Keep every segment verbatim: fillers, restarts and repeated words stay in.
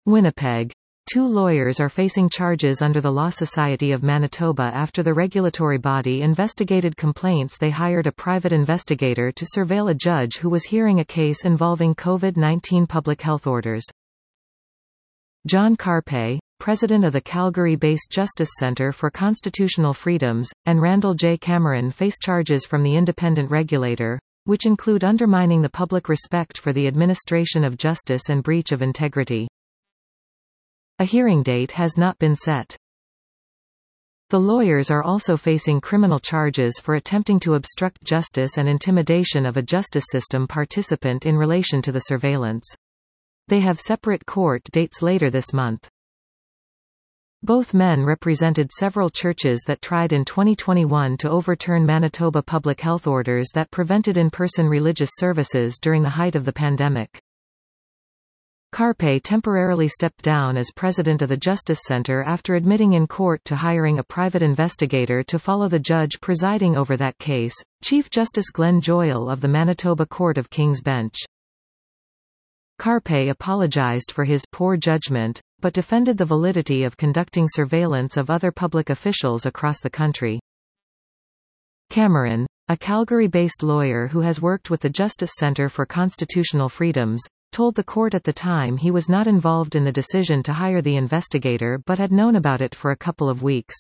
Winnipeg. Two lawyers are facing charges under the Law Society of Manitoba after the regulatory body investigated complaints they hired a private investigator to surveil a judge who was hearing a case involving COVID nineteen public health orders. John Carpay, president of the Calgary-based Justice Centre for Constitutional Freedoms, and Randall J. Cameron face charges from the independent regulator, which include undermining the public respect for the administration of justice and breach of integrity. A hearing date has not been set. The lawyers are also facing criminal charges for attempting to obstruct justice and intimidation of a justice system participant in relation to the surveillance. They have separate court dates later this month. Both men represented several churches that tried in twenty twenty-one to overturn Manitoba public health orders that prevented in-person religious services during the height of the pandemic. Carpay temporarily stepped down as president of the Justice Centre after admitting in court to hiring a private investigator to follow the judge presiding over that case, Chief Justice Glenn Joyal of the Manitoba Court of King's Bench. Carpay apologized for his poor judgment, but defended the validity of conducting surveillance of other public officials across the country. Cameron, a Calgary-based lawyer who has worked with the Justice Centre for Constitutional Freedoms, told the court at the time he was not involved in the decision to hire the investigator but had known about it for a couple of weeks.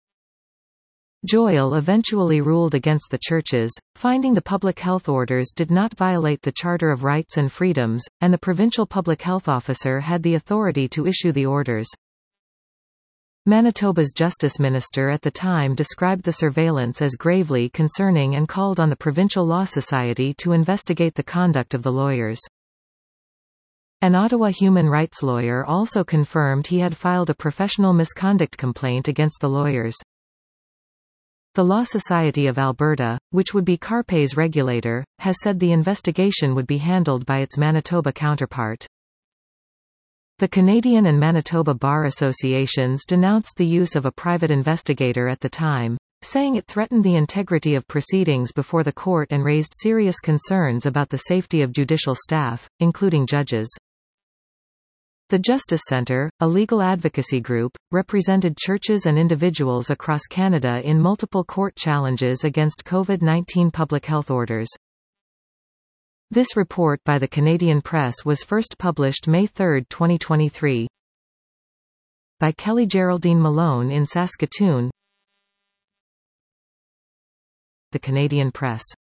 Joyal eventually ruled against the churches, finding the public health orders did not violate the Charter of Rights and Freedoms, and the provincial public health officer had the authority to issue the orders. Manitoba's Justice Minister at the time described the surveillance as gravely concerning and called on the Provincial Law Society to investigate the conduct of the lawyers. An Ottawa human rights lawyer also confirmed he had filed a professional misconduct complaint against the lawyers. The Law Society of Alberta, which would be Carpay's regulator, has said the investigation would be handled by its Manitoba counterpart. The Canadian and Manitoba Bar Associations denounced the use of a private investigator at the time, saying it threatened the integrity of proceedings before the court and raised serious concerns about the safety of judicial staff, including judges. The Justice Centre, a legal advocacy group, represented churches and individuals across Canada in multiple court challenges against COVID nineteen public health orders. This report by the Canadian Press was first published May third, twenty twenty-three. By Kelly Geraldine Malone in Saskatoon. The Canadian Press.